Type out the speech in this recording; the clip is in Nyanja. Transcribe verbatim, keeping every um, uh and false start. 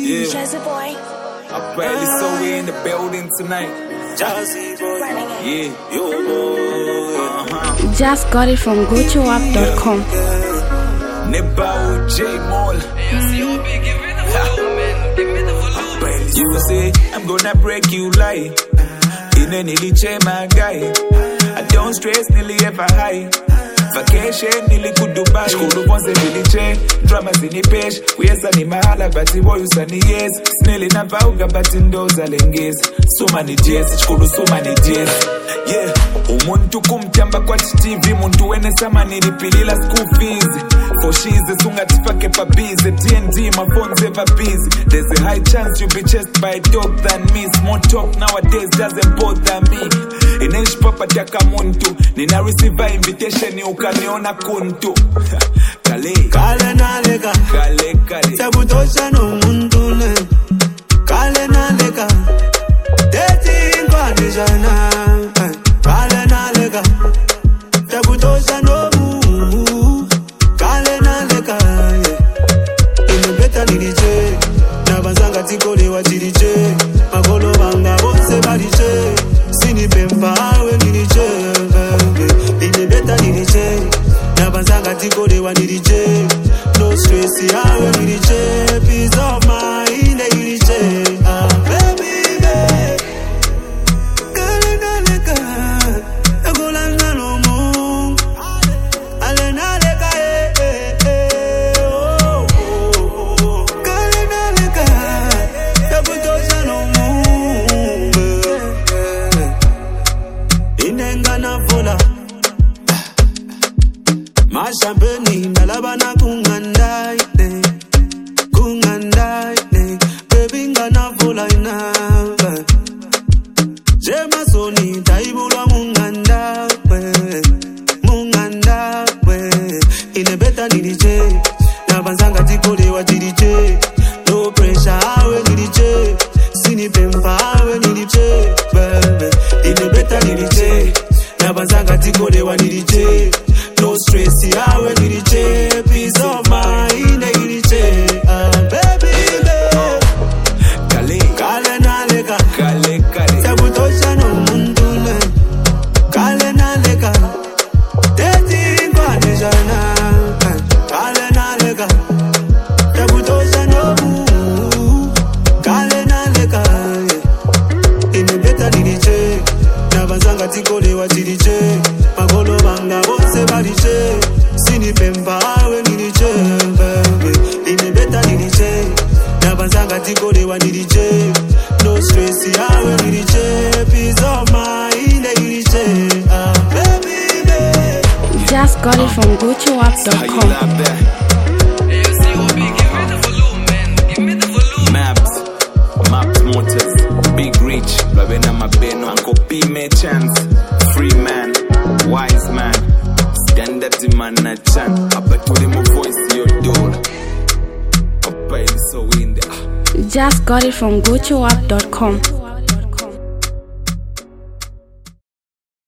Yeah. Jazzy boy. I barely saw we in the building tonight. Jazzy boy. Yeah. Yo boy. Uh-huh. Just got it from go to up dot com. Neba J Mall. You say I'm gonna break you like in any liche my guy. I don't stress nearly ever high. Vacation nearly good Dubai. Shkulu bonse niliche drama zini pesh. Kuyesa ni mahala bati boy usani yes. Snelly na vauga bati ndoza lengezi. So many days, shkulu so many days. Yeah, umuntu kumtamba kwa T V. Muntu wene sama nilipilila school fees. For she's a sunga tifake pa busy. T N D, my phone's ever busy. There's a high chance you'll be chased by a dog than me. Small talk nowadays doesn't bother me. Inesh papa jaka muntu. Nina receive invitation ni ukaniona kuntu. Kale Kale nalega Kale kale Sabutosha no muntu ne Kale nalega Deti kwa nijana Kale nalega Sabutosha no mu Kale nalega Inebeta nilije Nabanzanga tikole wa jirije Magolo banga bonse barije Sini pempa we nilije Inebeta nilije Nabanzanga tikole wa nilije No stress yawe nilije Peace of mind nilije Ah baby baby Kale naleka Nagola nalo mu Ale naleka eh eh eh oh oh Kale naleka Sabutosha no mu Inenga na vola Mashampeni ndalabana kungandai ne Kungandai ne Baby ngana vola ina Jema soni taibula munganda we Munganda we Inebeta nilije Nabanzanga tikole wa dirije No pressure awe nilije Sini pempa awe nilije Baby Inebeta nilije Nabanzanga tikole wa nilije No stress yawe nilije Peace of mind nilije Ah baby baby Kale Kale nalega Kale kale Sabutosha no muntu ne Kale nalega Deti kwa nijana Kale nalega Sabutosha no mu Kale nalega Inebeta nilije Nabanzanga tikole wa dirije Magolo banga bonse barije Sini pempa we nilije Inebeta nilije Nabanzanga tikole wa nilije No stress yawe nilije Peace of mind nilije Ah baby baby Just got it from go to up dot How you com. love that? Maps, Maps Motors, Big Reach, Babena Mabeno, Uncle P made chance, Free man, Wise man, Standard man na chan, Abatuli mo voice your door. Papa is so in there. Just got it from go to up dot com.